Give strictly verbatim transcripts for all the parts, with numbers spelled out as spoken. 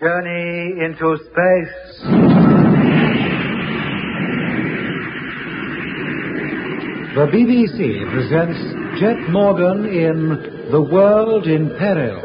Journey into space. The B B C presents Jet Morgan in The World in Peril.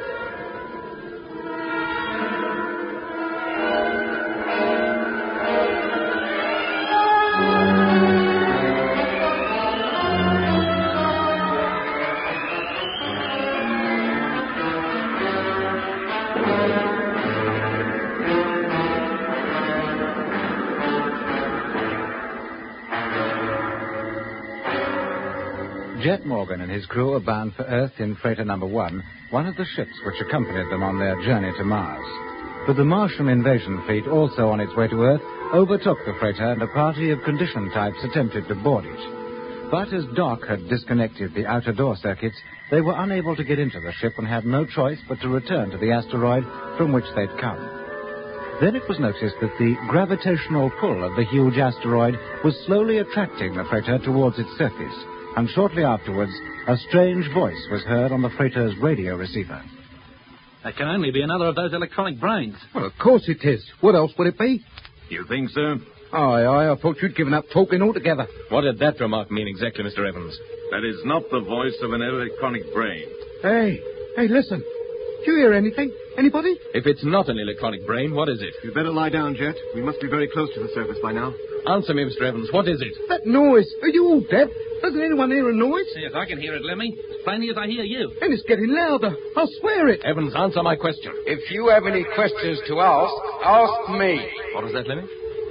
Jet Morgan and his crew are bound for Earth in freighter number one, one of the ships which accompanied them on their journey to Mars. But the Martian invasion fleet, also on its way to Earth, overtook the freighter and a party of condition types attempted to board it. But as Doc had disconnected the outer door circuits, they were unable to get into the ship and had no choice but to return to the asteroid from which they'd come. Then it was noticed that the gravitational pull of the huge asteroid was slowly attracting the freighter towards its surface. And shortly afterwards, a strange voice was heard on the freighter's radio receiver. That can only be another of those electronic brains. Well, of course it is. What else would it be? You think so? Aye, aye, I thought you'd given up talking altogether. What did that remark mean exactly, Mister Evans? That is not the voice of an electronic brain. Hey, hey, listen. Do you hear anything? Anybody? If it's not an electronic brain, what is it? You'd better lie down, Jet. We must be very close to the surface by now. Answer me, Mister Evans. What is it? That noise. Are you all deaf? Doesn't anyone hear a noise? Yes, I can hear it, Lemmy. As plainly as I hear you. And it's getting louder. I'll swear it. Evans, answer my question. If you have any questions to ask, ask me. What was that, Lemmy?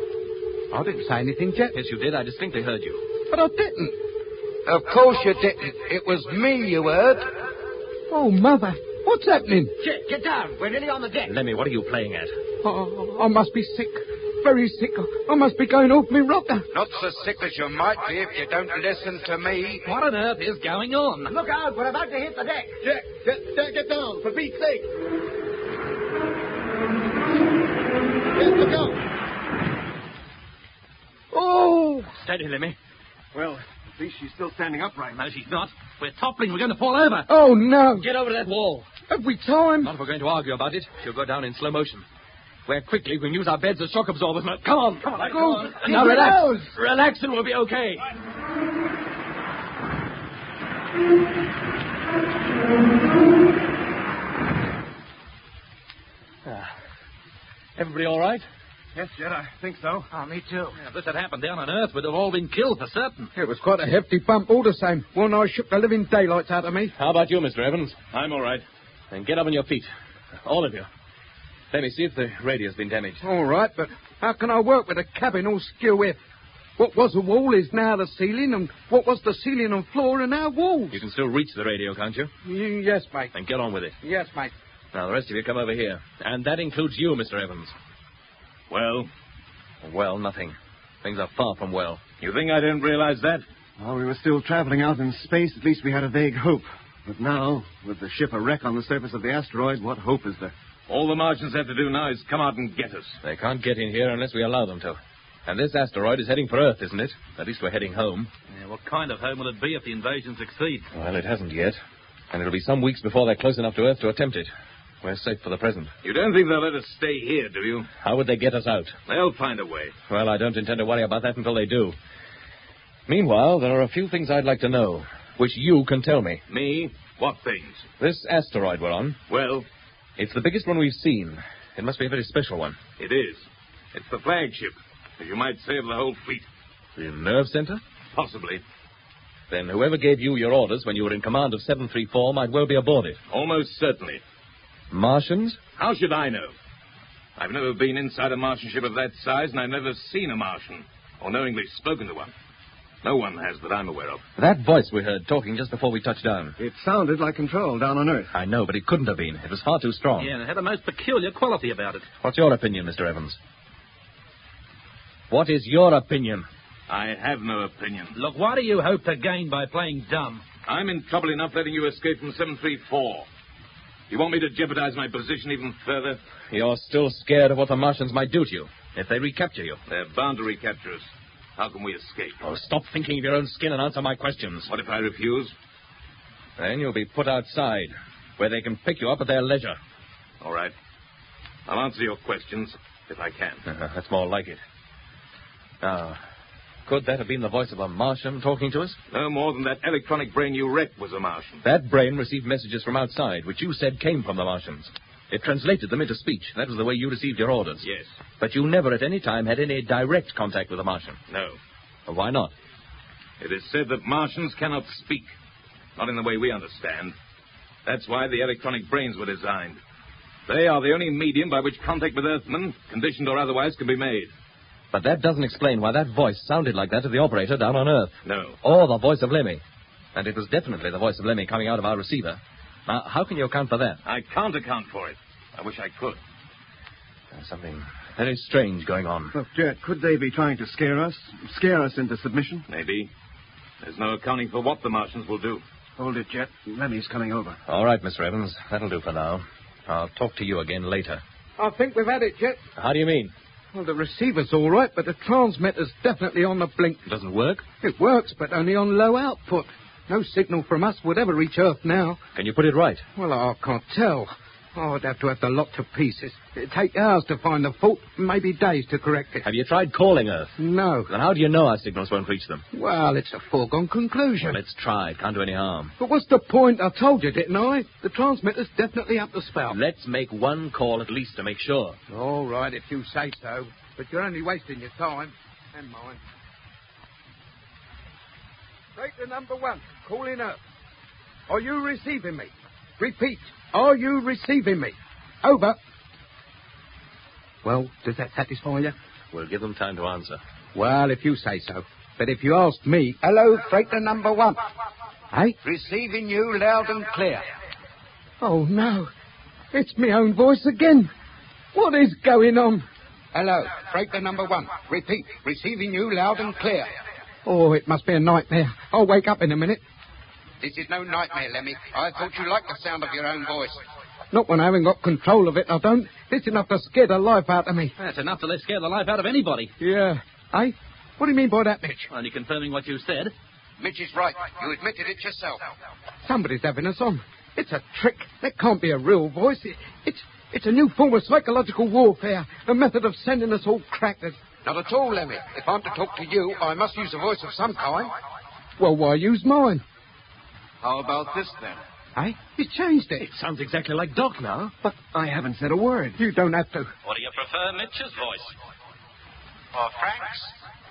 I didn't say anything, Jet. Yes, you did. I distinctly heard you. But I didn't. Of course you didn't. It was me you heard. Oh, Mother. What's happening? Jet, get down. We're nearly on the deck. Lemmy, what are you playing at? Oh, I must be sick. Very sick. I must be going off me rocker. Not so sick as you might be if you don't listen to me. What on earth is going on? Look out. We're about to hit the deck. Jet, Jet, Jet, get down, for Pete's sake. Jet, look out. Oh! Steady, Lemmy. Well, at least she's still standing upright. No, she's not. We're toppling. We're going to fall over. Oh, no. Get over that wall. Have we time? Not if we're going to argue about it. She'll go down in slow motion. Where quickly we can use our beds as shock absorbers. Now, come on. Come on. Go. Come on. Now, relax. Relax and we'll be okay. Ah. Everybody all right? Yes, Jet, I think so. Oh, me too. Yeah, if this had happened down on Earth, we'd have all been killed for certain. It was quite a hefty bump all the same. One I shook the living daylights out of me. How about you, Mister Evans? I'm all right. Then get up on your feet. All of you. Let me see if the radio's been damaged. All right, but how can I work with a cabin all skew with? What was the wall is now the ceiling, and what was the ceiling and floor are now walls. You can still reach the radio, can't you? Y- yes, mate. Then get on with it. Yes, mate. Now, the rest of you come over here. And that includes you, Mister Evans. Well? Well, nothing. Things are far from well. You think I didn't realize that? While we were still traveling out in space, at least we had a vague hope. But now, with the ship a wreck on the surface of the asteroid, what hope is there? All the Martians have to do now is come out and get us. They can't get in here unless we allow them to. And this asteroid is heading for Earth, isn't it? At least we're heading home. Yeah, what kind of home will it be if the invasion succeeds? Well, it hasn't yet. And it'll be some weeks before they're close enough to Earth to attempt it. We're safe for the present. You don't think they'll let us stay here, do you? How would they get us out? They'll find a way. Well, I don't intend to worry about that until they do. Meanwhile, there are a few things I'd like to know, which you can tell me. Me? What things? This asteroid we're on, Well, it's the biggest one we've seen. It must be a very special one. it is. It's the flagship, as you might say, of the whole fleet. The nerve center? Possibly. Then whoever gave you your orders when you were in command of seven three four might well be aboard it. Almost certainly. Martians? How should I know? I've never been inside a Martian ship of that size, and I've never seen a Martian, or knowingly spoken to one. No one has that I'm aware of. That voice we heard talking just before we touched down. It sounded like control down on Earth. I know, but it couldn't have been. It was far too strong. Yeah, and it had a most peculiar quality about it. What's your opinion, Mister Evans? What is your opinion? I have no opinion. Look, what do you hope to gain by playing dumb? I'm in trouble enough letting you escape from seven three four. You want me to jeopardize my position even further? You're still scared of what the Martians might do to you if they recapture you. They're bound to recapture us. How can we escape? Oh, stop thinking of your own skin and answer my questions. What if I refuse? Then you'll be put outside, where they can pick you up at their leisure. All right. I'll answer your questions if I can. Uh, that's more like it. Now, could that have been the voice of a Martian talking to us? No more than that electronic brain you wrecked was a Martian. That brain received messages from outside, which you said came from the Martians. It translated them into speech. That was the way you received your orders. Yes. But you never at any time had any direct contact with a Martian. No. Well, why not? It is said that Martians cannot speak. Not in the way we understand. That's why the electronic brains were designed. They are the only medium by which contact with Earthmen, conditioned or otherwise, can be made. But that doesn't explain why that voice sounded like that to the operator down on Earth. No. Or the voice of Lemmy. And it was definitely the voice of Lemmy coming out of our receiver. Now, how can you account for that? I can't account for it. I wish I could. There's something very strange going on. Look, Jet, could they be trying to scare us? Scare us into submission? Maybe. There's no accounting for what the Martians will do. Hold it, Jet. Lemmy's coming over. All right, Mister Evans. That'll do for now. I'll talk to you again later. I think we've had it, Jet. How do you mean? Well, the receiver's all right, but the transmitter's definitely on the blink. It doesn't work? It works, but only on low output. No signal from us would ever reach Earth now. Can you put it right? Well, I can't tell. Oh, I'd have to have the lot to pieces. It'd take hours to find the fault, maybe days to correct it. Have you tried calling Earth? No. Then how do you know our signals won't reach them? Well, it's a foregone conclusion. Well, let's try. It can't do any harm. But what's the point? I told you, didn't I? The transmitter's definitely up the spout. Let's make one call at least to make sure. All right, if you say so. But you're only wasting your time. And mine. Breaker number one, calling Earth. Are you receiving me? Repeat, are you receiving me? Over. Well, does that satisfy you? We'll give them time to answer. Well, if you say so. But if you ask me... Hello, freighter number one. Hey? Receiving you loud and clear. Oh, no. It's my own voice again. What is going on? Hello, freighter number one. Repeat, receiving you loud and clear. Oh, it must be a nightmare. I'll wake up in a minute. This is no nightmare, Lemmy. I thought you liked the sound of your own voice. Not when I haven't got control of it, I don't. It's enough to scare the life out of me. That's enough to let scare the life out of anybody. Yeah. Eh? What do you mean by that, Mitch? Only confirming what you said. Mitch is right. You admitted it yourself. Somebody's having us on. It's a trick. That can't be a real voice. It, it's it's a new form of psychological warfare. A method of sending us all crackers. Not at all, Lemmy. If I'm to talk to you, I must use a voice of some kind. Well, why use mine? How about this, then? Eh? You changed it. It sounds exactly like Doc now. But I haven't said a word. You don't have to. Or do you prefer Mitch's voice? Or Frank's?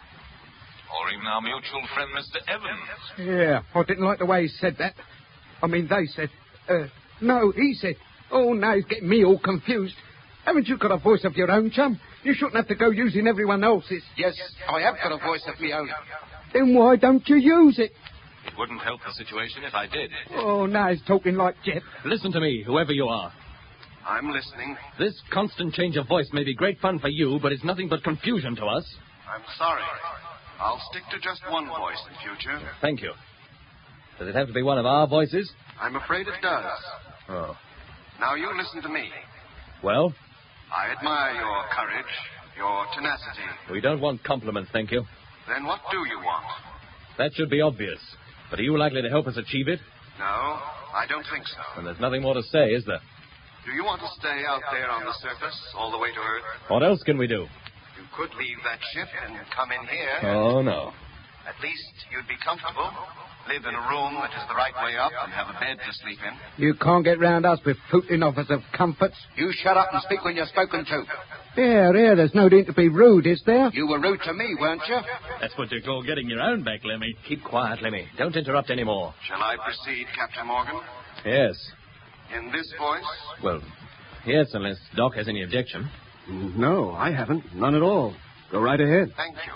Or even our mutual friend, Mister Evans? Yeah, I didn't like the way he said that. I mean, they said. Uh, no, he said. Oh, now he's getting me all confused. Haven't you got a voice of your own, chum? You shouldn't have to go using everyone else's. Yes, I have got a voice of my own. Then why don't you use it? It wouldn't help the situation if I did. Oh, now he's talking like Jeff. Listen to me, whoever you are. I'm listening. This constant change of voice may be great fun for you, but it's nothing but confusion to us. I'm sorry. I'll stick to just one voice in future. Thank you. Does it have to be one of our voices? I'm afraid it does. Oh. Now you listen to me. Well? I admire your courage, your tenacity. We don't want compliments, thank you. Then what do you want? That should be obvious. But are you likely to help us achieve it? No, I don't think so. And there's nothing more to say, is there? Do you want to stay out there on the surface all the way to Earth? What else can we do? You could leave that ship and come in here. Oh, no. At least you'd be comfortable. Live in a room that is the right way up and have a bed to sleep in. You can't get round us with footing offers of comforts. You shut up and speak when you're spoken to. Here, here, there's no need to be rude, is there? You were rude to me, weren't you? That's what you call getting your own back, Lemmy. Keep quiet, Lemmy. Don't interrupt any more. Shall I proceed, Captain Morgan? Yes. In this voice? Well, yes, unless Doc has any objection. No, I haven't. None at all. Go right ahead. Thank you.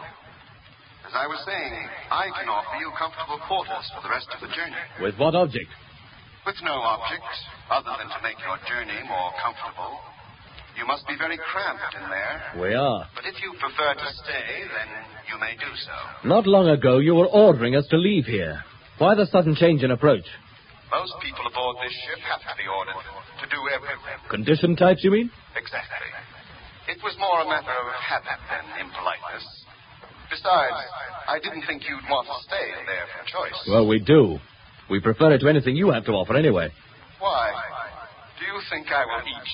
As I was saying, I can offer you comfortable quarters for the rest of the journey. With what object? With no object, other than to make your journey more comfortable. You must be very cramped in there. We are. But if you prefer to stay, then you may do so. Not long ago, you were ordering us to leave here. Why the sudden change in approach? Most people aboard this ship have to be ordered to do everything. Condition types, you mean? Exactly. It was more a matter of habit than impoliteness. Besides, I didn't think you'd want to stay there from choice. Well, we do. We prefer it to anything you have to offer anyway. Why? Do you think I will eat you?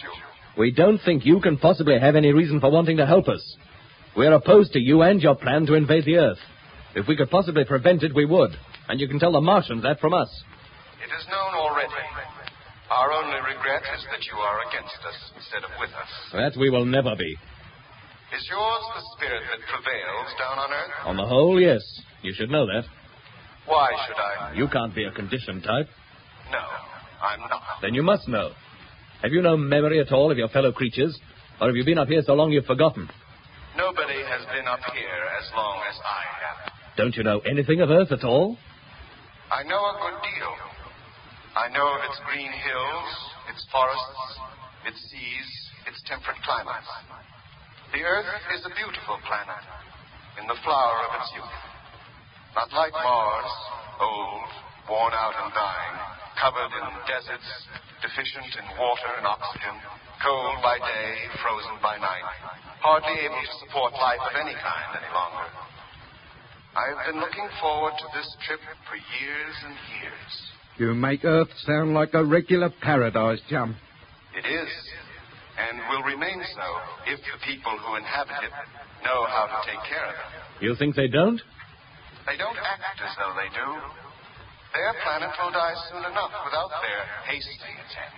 We don't think you can possibly have any reason for wanting to help us. We're opposed to you and your plan to invade the Earth. If we could possibly prevent it, we would. And you can tell the Martians that from us. It is known already. Our only regret is that you are against us instead of with us. That we will never be. Is yours the spirit that prevails down on Earth? On the whole, yes. You should know that. Why should I? You can't be a conditioned type. No, I'm not. Then you must know. Have you no memory at all of your fellow creatures? Or have you been up here so long you've forgotten? Nobody has been up here as long as I have. Don't you know anything of Earth at all? I know a good deal. I know of its green hills, its forests, its seas, its temperate climates. The Earth is a beautiful planet, in the flower of its youth. Not like Mars, old, worn out and dying, covered in deserts, deficient in water and oxygen, cold by day, frozen by night, hardly able to support life of any kind any longer. I've been looking forward to this trip for years and years. You make Earth sound like a regular paradise, chum. It is, and will remain so if the people who inhabit it know how to take care of it. You think they don't? They don't act as though they do. Their planet will die soon enough without their hasting its end.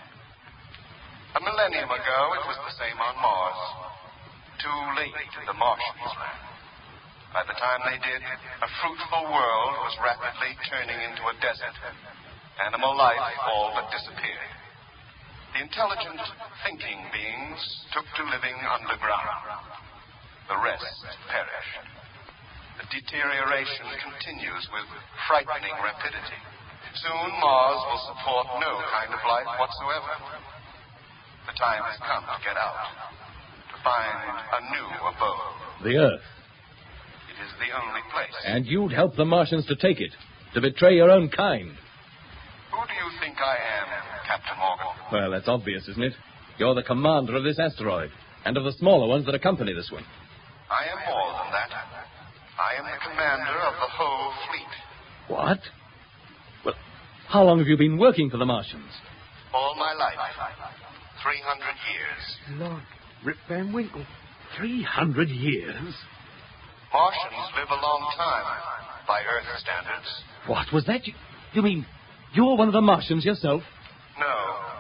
A millennium ago, it was the same on Mars. Too late did the Martians land. By the time they did, a fruitful world was rapidly turning into a desert. Animal life all but disappeared. The intelligent, thinking beings took to living underground. The rest perished. The deterioration continues with frightening rapidity. Soon Mars will support no kind of life whatsoever. The time has come to get out, to find a new abode. The Earth. It is the only place. And you'd help the Martians to take it, to betray your own kind. Who do you think I am, Captain Morgan? Well, that's obvious, isn't it? You're the commander of this asteroid, and of the smaller ones that accompany this one. I am more than that. I am the commander of the whole fleet. What? Well, how long have you been working for the Martians? All my life. Three hundred years. Lord, Rip Van Winkle. Three hundred years? Martians live a long time, by Earth standards. What was that? You, you mean you're one of the Martians yourself? No.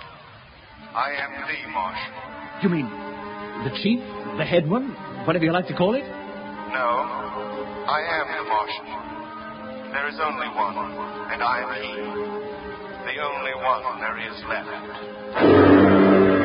I am the Martian. You mean the chief, the head one, whatever you like to call it? No. I am the Martian. There is only one, and I am he. The only one there is left.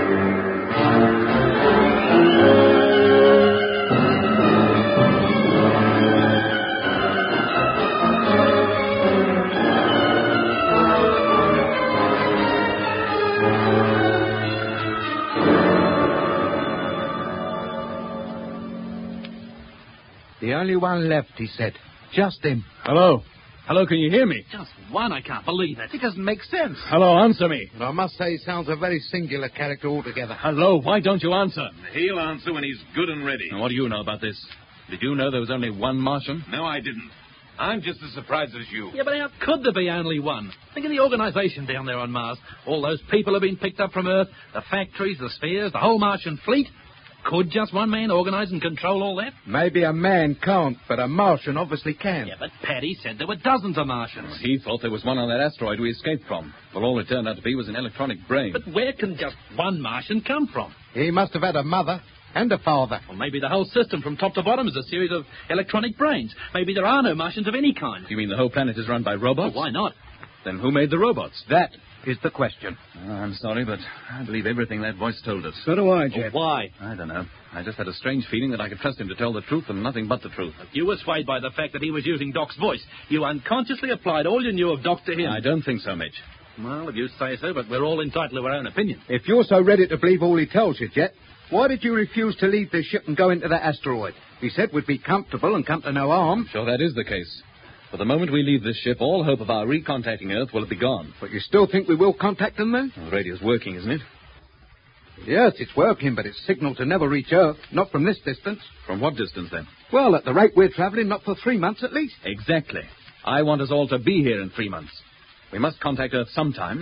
The only one left, he said. Just him. Hello. Hello, can you hear me? Just one, I can't believe it. It doesn't make sense. Hello, answer me. But I must say he sounds a very singular character altogether. Hello, why don't you answer? He'll answer when he's good and ready. Now, what do you know about this? Did you know there was only one Martian? No, I didn't. I'm just as surprised as you. Yeah, but how could there be only one? Think of the organization down there on Mars. All those people have been picked up from Earth, the factories, the spheres, the whole Martian fleet. Could just one man organize and control all that? Maybe a man can't, but a Martian obviously can. Yeah, but Paddy said there were dozens of Martians. He thought there was one on that asteroid we escaped from. Well, all it turned out to be was an electronic brain. But where can just one Martian come from? He must have had a mother and a father. Well, maybe the whole system from top to bottom is a series of electronic brains. Maybe there are no Martians of any kind. You mean the whole planet is run by robots? Well, why not? Then who made the robots? That is the question. Oh, I'm sorry, but I believe everything that voice told us. So do I, Well, Jet. why? I don't know. I just had a strange feeling that I could trust him to tell the truth and nothing but the truth. If you were swayed by the fact that he was using Doc's voice, you unconsciously applied all you knew of Doc to him. I don't think so, Mitch. Well, if you say so, but we're all entitled to our own opinion. If you're so ready to believe all he tells you, Jet, why did you refuse to leave the ship and go into that asteroid? He said we'd be comfortable and come to no harm. Sure, that is the case. But the moment we leave this ship, all hope of our recontacting Earth will be gone. But you still think we will contact them, then? Well, the radio's working, isn't it? Yes, it's working, but its signal to never reach Earth, not from this distance. From what distance, then? Well, at the rate we're traveling, not for three months at least. Exactly. I want us all to be here in three months. We must contact Earth sometime.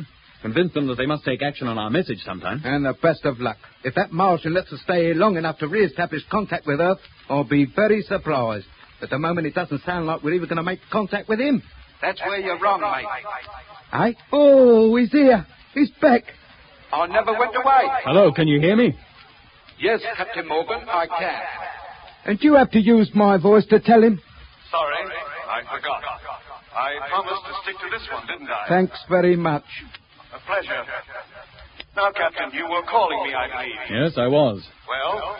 Convince them that they must take action on our message sometime. And the best of luck. If that Martian lets us stay here long enough to re-establish contact with Earth, I'll be very surprised. At the moment, it doesn't sound like we're even going to make contact with him. That's where you're wrong, mate. Eh? Oh, he's here. He's back. I never went away. Hello, can you hear me? Yes, Captain Morgan, I can. And you have to use my voice to tell him? Sorry, I forgot. I promised to stick to this one, didn't I? Thanks very much. A pleasure. Now, Captain, you were calling me, I believe. Yes, I was. Well?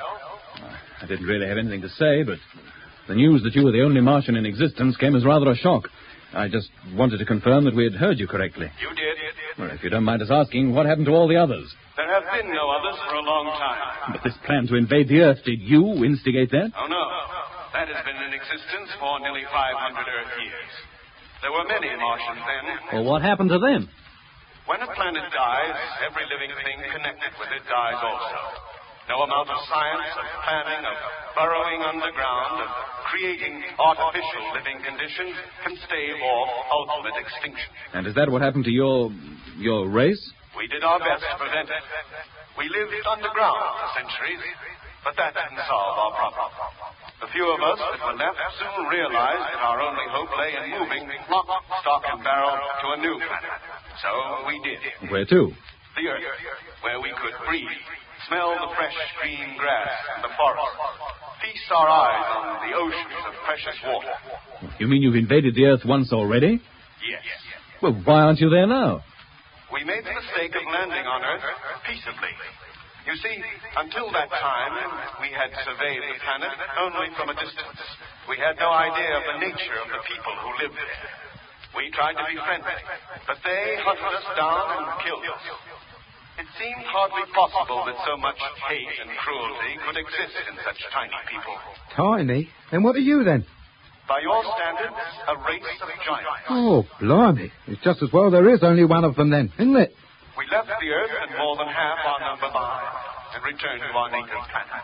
I didn't really have anything to say, but the news that you were the only Martian in existence came as rather a shock. I just wanted to confirm that we had heard you correctly. You did. Well, if you don't mind us asking, what happened to all the others? There have been no others for a long time. But this plan to invade the Earth, did you instigate that? Oh, no. That has been in existence for nearly five hundred Earth years. There were many Martians then. Well, what happened to them? When a planet dies, every living thing connected with it dies also. No amount of science, of planning, of burrowing underground, of creating artificial living conditions can stave off ultimate extinction. And is that what happened to your... your race? We did our best to prevent it. We lived underground for centuries, but that didn't solve our problem. The few of us that were left soon realized that our only hope lay in moving lock, stock, and barrel to a new planet. So we did. Where to? The Earth, where we could breathe, smell the fresh green grass and the forest, feast our eyes on the oceans of precious water. You mean you've invaded the Earth once already? Yes. Well, why aren't you there now? We made the mistake of landing on Earth peaceably. You see, until that time, we had surveyed the planet only from a distance. We had no idea of the nature of the people who lived there. We tried to be friendly, but they hunted us down and killed us. It seemed hardly possible that so much hate and cruelty could exist in such tiny people. Tiny? And what are you then? By your standards, a race of giants. Oh, blimey. It's just as well there is only one of them then, isn't it? We left the Earth and more than half our number behind and returned to our native planet.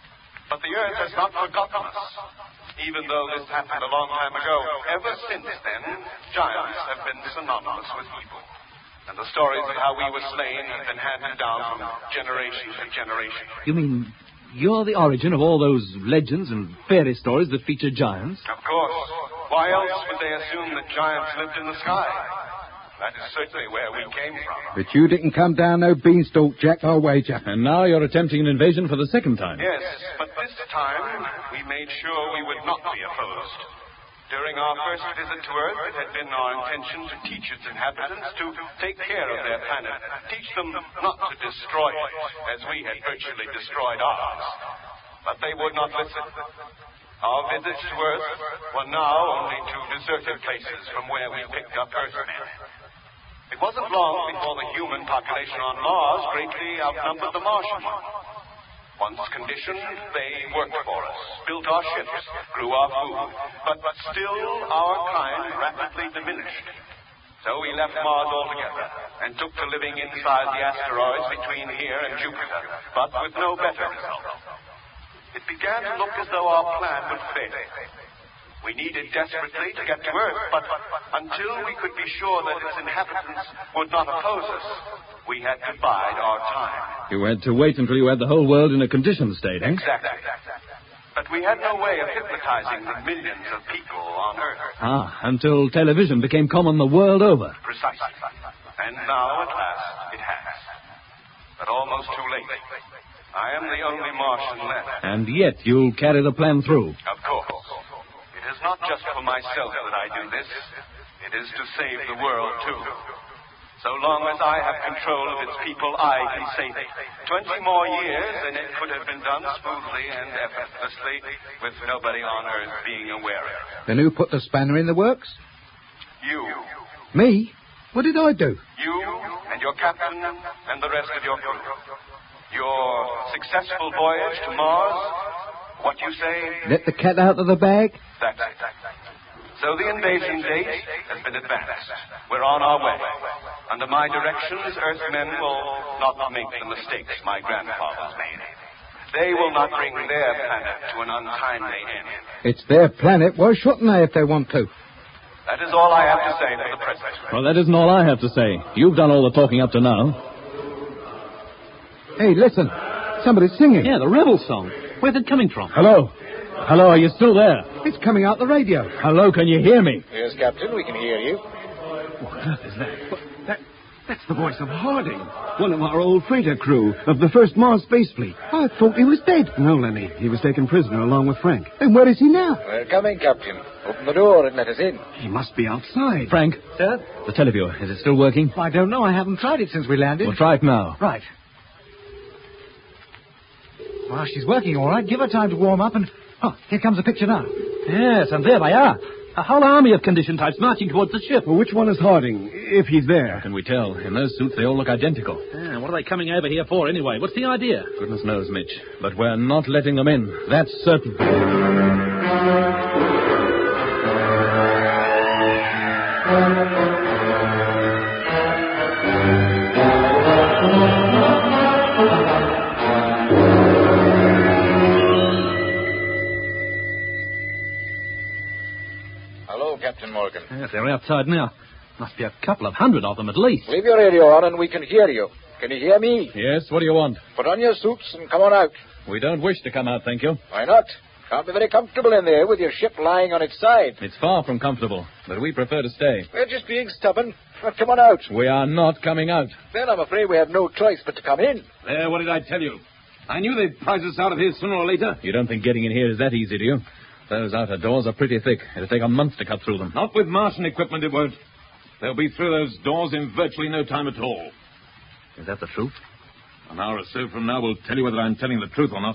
But the Earth has not forgotten us. Even though this happened a long time ago, ever since then, giants have been synonymous with evil. And the stories of how we were slain have been handed down from generation to generation. You mean you're the origin of all those legends and fairy stories that feature giants? Of course. Why else would they assume that giants lived in the sky? That is certainly where we came from. But you didn't come down no beanstalk, Jack, I'll wager. And now you're attempting an invasion for the second time. Yes, but this time we made sure we would not be opposed. During our first visit to Earth, it had been our intention to teach its inhabitants to take care of their planet, teach them not to destroy it, as we had virtually destroyed ours. But they would not listen. Our visits to Earth were now only to deserted places from where we picked up Earthmen. It wasn't long before the human population on Mars greatly outnumbered the Martian one. Once conditioned, they worked for us, built our ships, grew our food, but still our kind rapidly diminished. So we left Mars altogether and took to living inside the asteroids between here and Jupiter, but with no better result. It began to look as though our plan would fail. We needed desperately to get to Earth, but until we could be sure that its inhabitants would not oppose us, we had to bide our time. You had to wait until you had the whole world in a conditioned state, eh? Exactly. But we had no way of hypnotizing the millions of people on Earth. Ah, until television became common the world over. Precisely. And now, at last, it has. But almost too late. I am the only Martian left. And yet you'll carry the plan through. Of course. It is not just for myself that I do this. It is to save the world, too. So long as I have control of its people, I can save it. Twenty more years, and it could have been done smoothly and effortlessly, with nobody on Earth being aware of it. Then who put the spanner in the works? You. Me? What did I do? You and your captain and the rest of your crew. Your successful voyage to Mars, what you say? Let the cat out of the bag? That's it. So the invasion date has been advanced. We're on our way. Under my directions, Earthmen will not make the mistakes my grandfathers made. They will not bring their planet to an untimely end. It's their planet. Why shouldn't they if they want to? That is all I have to say for the present. Well, that isn't all I have to say. You've done all the talking up to now. Hey, listen. Somebody's singing. Yeah, the rebel song. Where's it coming from? Hello? Hello, are you still there? It's coming out the radio. Hello, can you hear me? Yes, Captain, we can hear you. What on earth is that? that? That's the voice of Harding, one of our old freighter crew of the first Mars Space Fleet. I thought he was dead. No, Lenny. He was taken prisoner along with Frank. Then where is he now? We're coming, Captain. Open the door and let us in. He must be outside. Frank? Sir? The televiewer, is it still working? I don't know. I haven't tried it since we landed. Well, try it now. Right. Well, she's working all right. Give her time to warm up and... Oh, here comes the picture now. Yes, and there they are. A whole army of condition types marching towards the ship. Well, which one is Harding, if he's there? How can we tell? In those suits, they all look identical. Yeah, what are they coming over here for anyway? What's the idea? Goodness knows, Mitch. But we're not letting them in. That's certain. Captain Morgan. Yes, they're outside now. Must be a couple of hundred of them at least. Leave your radio on and we can hear you. Can you hear me? Yes, what do you want? Put on your suits and come on out. We don't wish to come out, thank you. Why not? Can't be very comfortable in there with your ship lying on its side. It's far from comfortable, but we prefer to stay. We're just being stubborn. But come on out. We are not coming out. Then I'm afraid we have no choice but to come in. There, what did I tell you? I knew they'd prize us out of here sooner or later. You don't think getting in here is that easy, do you? Those outer doors are pretty thick. It'll take a month to cut through them. Not with Martian equipment, it won't. They'll be through those doors in virtually no time at all. Is that the truth? An hour or so from now, we'll tell you whether I'm telling the truth or not.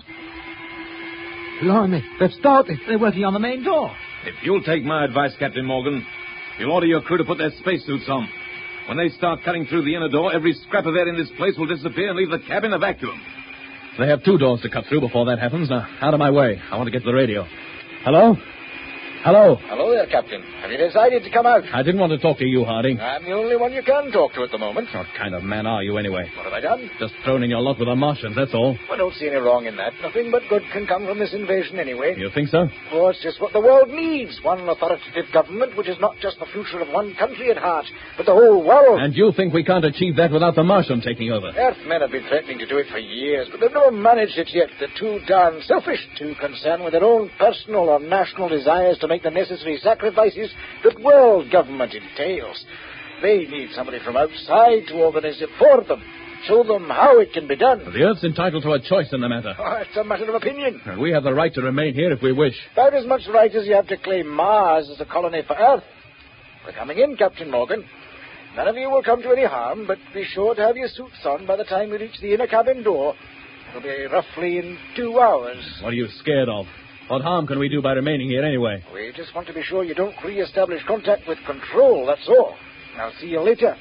Blimey, they've started. They're working on the main door. If you'll take my advice, Captain Morgan, you'll order your crew to put their spacesuits on. When they start cutting through the inner door, every scrap of air in this place will disappear and leave the cabin a vacuum. They have two doors to cut through before that happens. Now, out of my way. I want to get to the radio. Hello? Hello? Hello there, Captain. Have you decided to come out? I didn't want to talk to you, Harding. I'm the only one you can talk to at the moment. What kind of man are you, anyway? What have I done? Just thrown in your lot with the Martians, that's all. I don't see any wrong in that. Nothing but good can come from this invasion anyway. You think so? Oh, it's just what the world needs. One authoritative government which is not just the future of one country at heart, but the whole world. And you think we can't achieve that without the Martian taking over? Earthmen have been threatening to do it for years, but they've never managed it yet. They're too darn selfish, too concerned with their own personal or national desires to make the necessary sacrifices that world government entails. They need somebody from outside to organize it for them, show them how it can be done. The Earth's entitled to a choice in the matter. Oh, it's a matter of opinion. And we have the right to remain here if we wish. About as much right as you have to claim Mars as a colony for Earth. We're coming in, Captain Morgan. None of you will come to any harm, but be sure to have your suits on by the time we reach the inner cabin door. It'll be roughly in two hours. What are you scared of? What harm can we do by remaining here anyway? We just want to be sure you don't re-establish contact with Control, that's all. I'll see you later.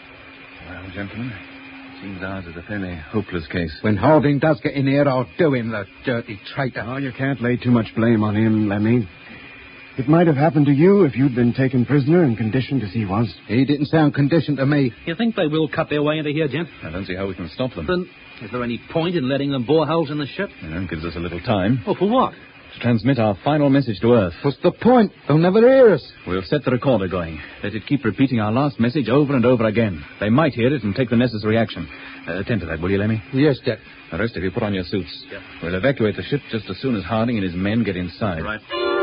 Well, gentlemen, it seems ours is a fairly hopeless case. When Harding does get in here, I'll do him, the dirty traitor. Oh, you can't lay too much blame on him, Lemmy. It might have happened to you if you'd been taken prisoner and conditioned as he was. He didn't sound conditioned to me. You think they will cut their way into here, gent? I don't see how we can stop them. Then, is there any point in letting them bore holes in the ship? You know, it gives us a little time. Oh, for what? To transmit our final message to Earth. What's the point? They'll never hear us. We'll set the recorder going. Let it keep repeating our last message over and over again. They might hear it and take the necessary action. Uh, attend to that, will you, Lemmy? Yes, Jack. The rest of you put on your suits. Yeah. We'll evacuate the ship just as soon as Harding and his men get inside. Right.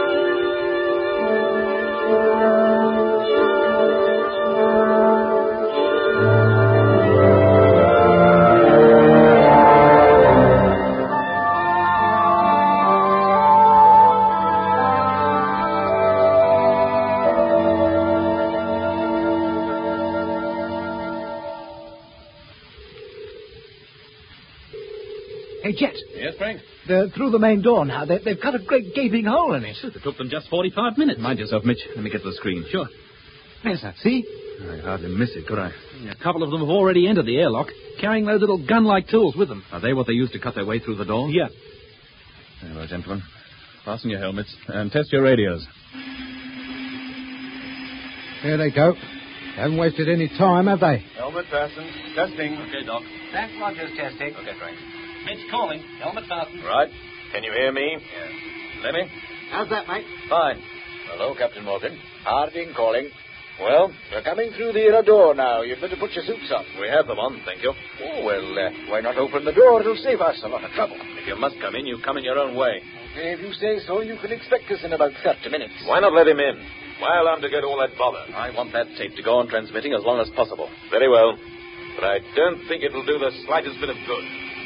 Hey, Jet. Yes, Frank? They're through the main door now. They, they've cut a great gaping hole in it. It took them just forty-five minutes. Mind yourself, Mitch. Let me get to the screen. Sure. There's that, see? I'd hardly miss it, could I? Yeah, a couple of them have already entered the airlock, carrying those little gun-like tools with them. Are they what they used to cut their way through the door? Yeah. Very well, gentlemen. Fasten your helmets and test your radios. Here they go. Haven't wasted any time, have they? Helmet fastened. Testing. Okay, Doc. Frank Rogers testing. Okay, Frank. Mitch calling. Helmet fastened. Right. Can you hear me? Yes. Lemmy? How's that, mate? Fine. Hello, Captain Morgan. Harding calling. Well, we're coming through the inner door now. You'd better put your suits on. We have them on, thank you. Oh, well, uh, why not open the door? It'll save us a lot of trouble. If you must come in, you come in your own way. Okay, if you say so, you can expect us in about thirty minutes. Why not let him in? Why allow him to go to all that bother? I want that tape to go on transmitting as long as possible. Very well. But I don't think it'll do the slightest bit of good.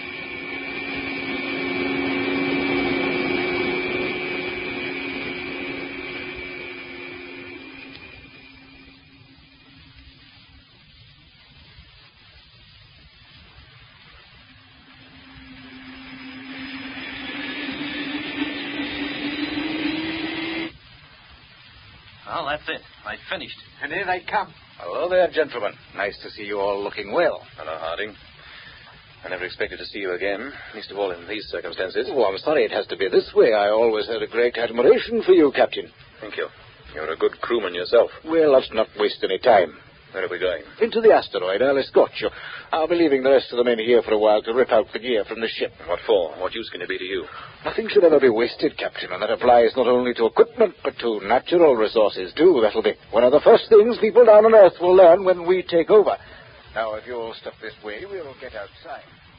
Well, that's it. I finished. And here they come. Hello there, gentlemen. Nice to see you all looking well. Hello, Harding. I never expected to see you again, least of all in these circumstances. Oh, I'm sorry it has to be this way. I always had a great admiration for you, Captain. Thank you. You're a good crewman yourself. Well, let's not waste any time. Where are we going? Into the asteroid. I'll escort you. I'll be leaving the rest of the men here for a while to rip out the gear from the ship. What for? What use can it be to you? Nothing should ever be wasted, Captain, and that applies not only to equipment, but to natural resources, too. That'll be one of the first things people down on Earth will learn when we take over. Now, if you'll step this way, we'll get outside.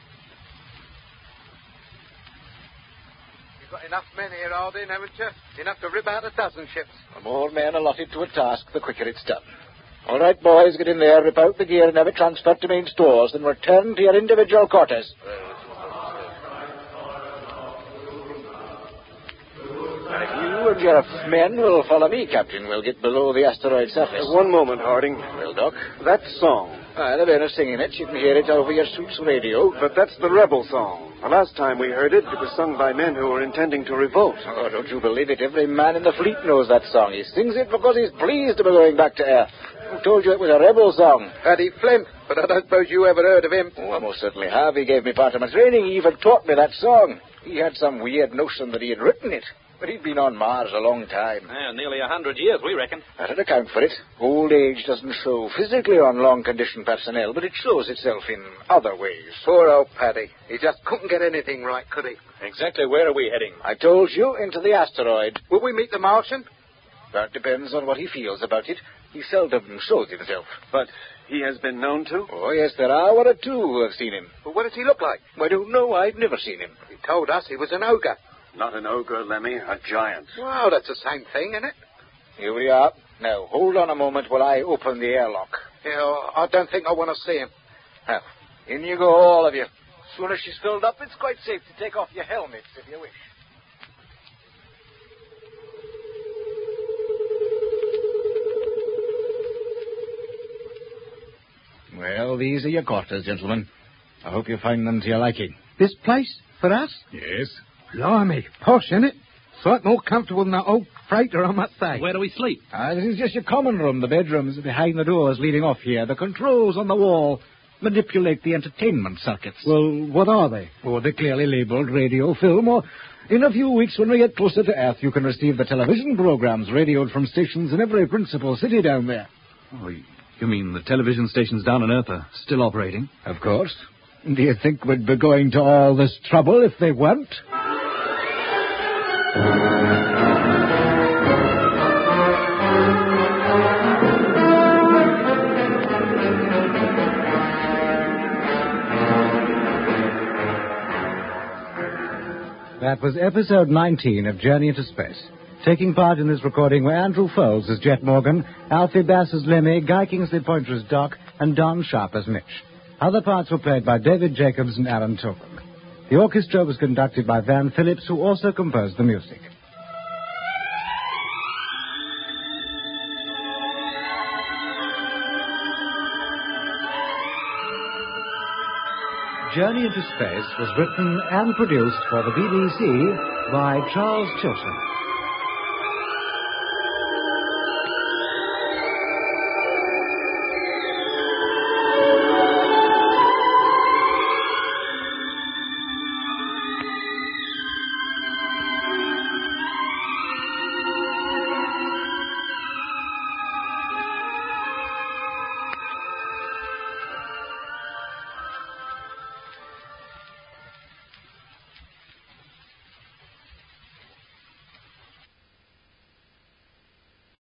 You've got enough men here, Harding, haven't you? Enough to rip out a dozen ships. The more men allotted to a task, the quicker it's done. All right, boys, get in there, rip out the gear and have it transferred to main stores, then return to your individual quarters. You and your men will follow me, Captain. We'll get below the asteroid surface. Uh, one moment, Harding. Well, Doc? That song. Ah, the men are singing it. You can hear it over your suit's radio. But that's the rebel song. The last time we heard it, it was sung by men who were intending to revolt. Oh, don't you believe it? Every man in the fleet knows that song. He sings it because he's pleased to be going back to Earth. Who told you it was a rebel song? Paddy Flint, but I don't suppose you ever heard of him. Oh, I most certainly have. He gave me part of my training. He even taught me that song. He had some weird notion that he had written it. But he'd been on Mars a long time. Yeah, nearly a hundred years, we reckon. That'd account for it. Old age doesn't show physically on long-conditioned personnel, but it shows itself in other ways. Poor old Paddy. He just couldn't get anything right, could he? Exactly where are we heading? I told you, into the asteroid. Will we meet the Martian? That depends on what he feels about it. He seldom shows himself. But he has been known to? Oh, yes, there are one or two who have seen him. Well, what does he look like? I don't know. I've never seen him. He told us he was an ogre. Not an ogre, Lemmy, a giant. Well, that's the same thing, isn't it? Here we are. Now, hold on a moment while I open the airlock. Yeah, I don't think I want to see him. Now, in you go, all of you. As soon as she's filled up, it's quite safe to take off your helmets if you wish. Well, these are your quarters, gentlemen. I hope you find them to your liking. This place? For us? Yes. Blimey, posh, isn't it? Sight more comfortable than that old freighter, I must say. Where do we sleep? Ah, this is just your common room. The bedrooms are behind the doors leading off here. The controls on the wall manipulate the entertainment circuits. Well, what are they? Oh, they're clearly labeled radio, film, or in a few weeks when we get closer to Earth, you can receive the television programs radioed from stations in every principal city down there. Oh, you mean the television stations down on Earth are still operating? Of course. Do you think we'd be going to all this trouble if they weren't? That was episode nineteen of Journey into Space. Taking part in this recording were Andrew Foles as Jet Morgan, Alfie Bass as Lemmy, Guy Kingsley Pointer as Doc, and Don Sharp as Mitch. Other parts were played by David Jacobs and Alan Tobin. The orchestra was conducted by Van Phillips, who also composed the music. Journey into Space was written and produced for the B B C by Charles Chilton.